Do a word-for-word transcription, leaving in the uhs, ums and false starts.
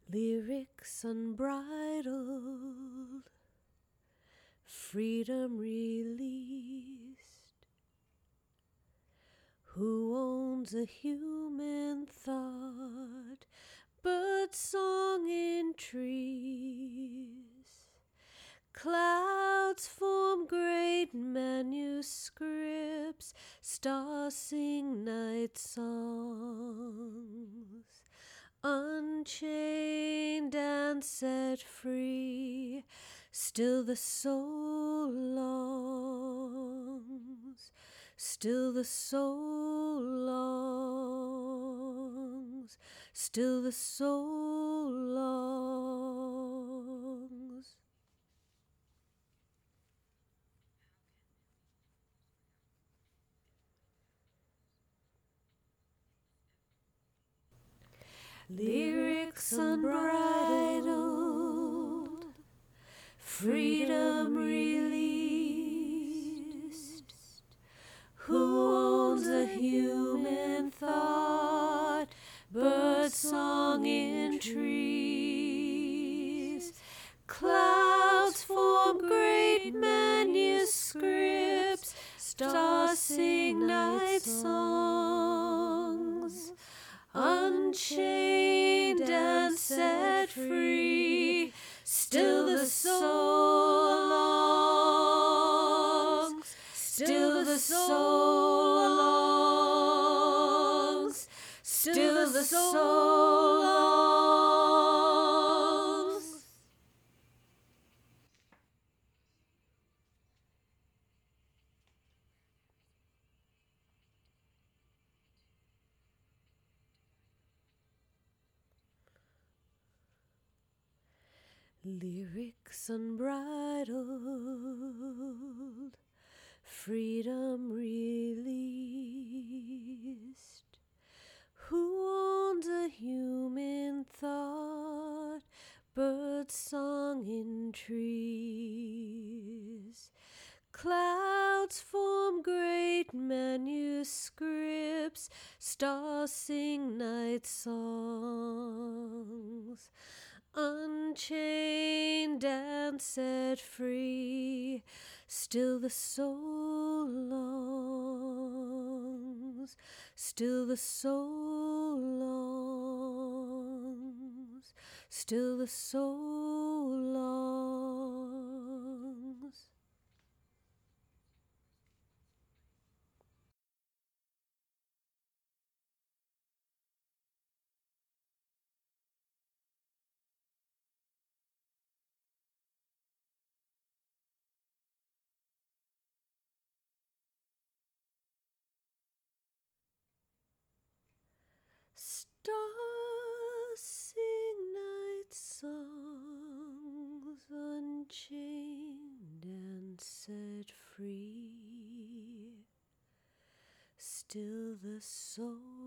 Lyrics unbridled, freedom released. Who owns a human thought? Bird song in trees. Clouds form great manuscripts. Stars sing night songs. Unchained and set free, still the soul longs, still the soul longs, still the soul longs. Lyrics unbridled, freedom released. Who owns a human thought? Bird song in trees. Clouds form great manuscripts. Stars sing night songs. Unchained and set free, still the soul longs, still the soul longs, still the soul longs. Lyrics unbridled, freedom released. Who owns a human thought? Bird song in trees. Clouds form great manuscripts. Stars sing night songs. Unchained and set free, still the soul longs, still the soul longs, still the soul longs. Stars sing night songs, unchained and set free. Still the soul